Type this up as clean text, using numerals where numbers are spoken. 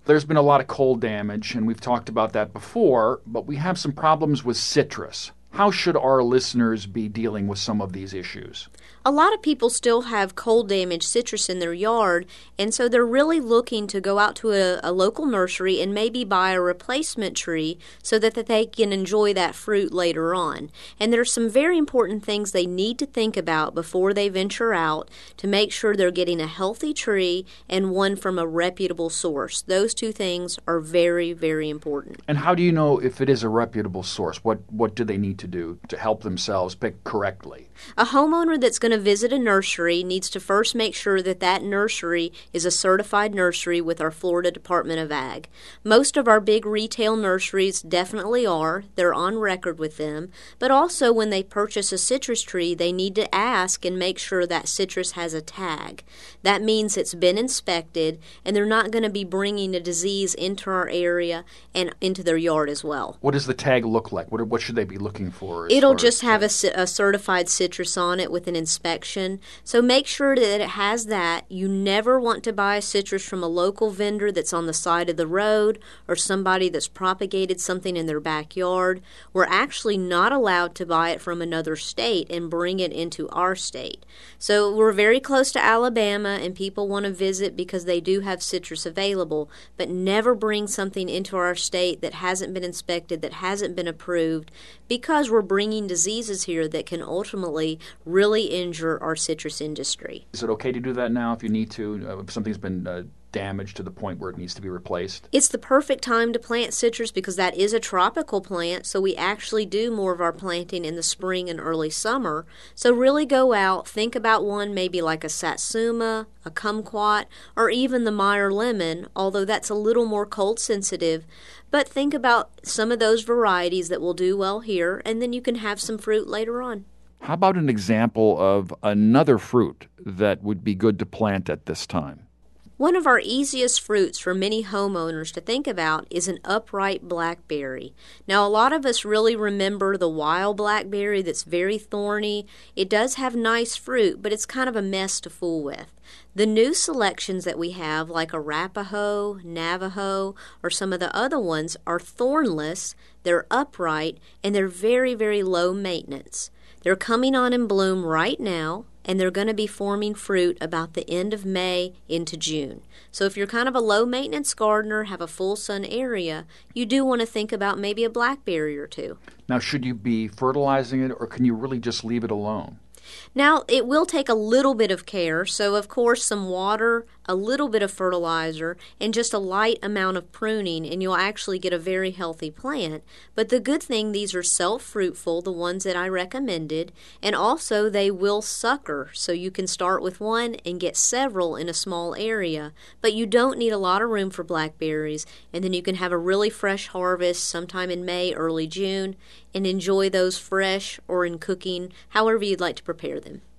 There's been a lot of cold damage, and we've talked about that before, but we have some problems with citrus. How should our listeners be dealing with some of these issues? A lot of people still have cold damaged citrus in their yard, and so they're really looking to go out to a local nursery and maybe buy a replacement tree so that they can enjoy that fruit later on. And there's some very important things they need to think about before they venture out to make sure they're getting a healthy tree and one from a reputable source. Those two things are very, very important. And how do you know if it is a reputable source? What do they need to do to help themselves pick correctly? A homeowner that's going to visit a nursery needs to first make sure that that nursery is a certified nursery with our Florida Department of Ag. Most of our big retail nurseries definitely are. They're on record with them. But also when they purchase a citrus tree, they need to ask and make sure that citrus has a tag. That means it's been inspected and they're not going to be bringing a disease into our area and into their yard as well. What does the tag look like? What should they be looking for? It'll just have a certified citrus on it with an inspection. So make sure that it has that. You never want to buy a citrus from a local vendor that's on the side of the road or somebody that's propagated something in their backyard. We're actually not allowed to buy it from another state and bring it into our state. So we're very close to Alabama and people want to visit because they do have citrus available, but never bring something into our state that hasn't been inspected, that hasn't been approved, because we're bringing diseases here that can ultimately really injure our citrus industry. Is it okay to do that now if you need to, if something's been damaged to the point where it needs to be replaced? It's the perfect time to plant citrus because that is a tropical plant, so we actually do more of our planting in the spring and early summer. So really go out, think about one maybe like a satsuma, a kumquat, or even the Meyer lemon, although that's a little more cold sensitive. But think about some of those varieties that will do well here, and then you can have some fruit later on. How about an example of another fruit that would be good to plant at this time? One of our easiest fruits for many homeowners to think about is an upright blackberry. Now, a lot of us really remember the wild blackberry that's very thorny. It does have nice fruit, but it's kind of a mess to fool with. The new selections that we have, like Arapaho, Navajo, or some of the other ones, are thornless, they're upright, and they're very, very low maintenance. They're coming on in bloom right now, and they're going to be forming fruit about the end of May into June. So if you're kind of a low-maintenance gardener, have a full sun area, you do want to think about maybe a blackberry or two. Now, should you be fertilizing it, or can you really just leave it alone? Now, it will take a little bit of care, so of course some water, a little bit of fertilizer, and just a light amount of pruning, and you'll actually get a very healthy plant. But the good thing, these are self-fruitful, the ones that I recommended, and also they will sucker, so you can start with one and get several in a small area. But you don't need a lot of room for blackberries, and then you can have a really fresh harvest sometime in May, early June, and enjoy those fresh or in cooking, however you'd like to prepare them.